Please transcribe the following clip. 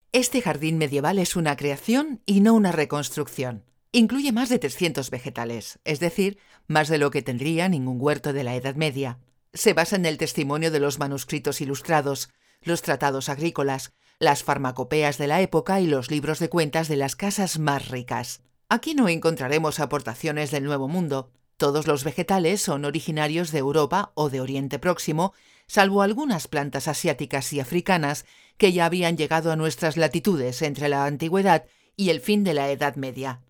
Este jardín medieval es una creación y no una reconstrucción. Incluye más de 300 vegetales, es decir, más de lo que tendría ningún huerto de la Edad Media. Se basa en el testimonio de los manuscritos ilustrados, los tratados agrícolas, las farmacopeas de la época y los libros de cuentas de las casas más ricas. Aquí no encontraremos aportaciones del Nuevo Mundo. Todos los vegetales son originarios de Europa o de Oriente Próximo, salvo algunas plantas asiáticas y africanas que ya habían llegado a nuestras latitudes entre la Antigüedad y el fin de la Edad Media.